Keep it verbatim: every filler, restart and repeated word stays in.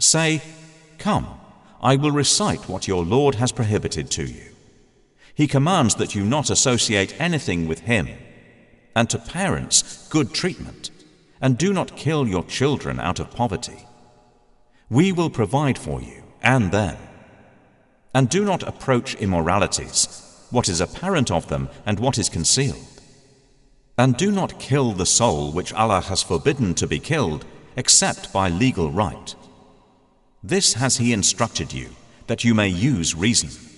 Say, "Come, I will recite what your Lord has prohibited to you. He commands that you not associate anything with Him, and to parents good treatment, and do not kill your children out of poverty. We will provide for you and them. And do not approach immoralities, what is apparent of them and what is concealed. And do not kill the soul which Allah has forbidden to be killed except by legal right. This has He instructed you, that you may use reason.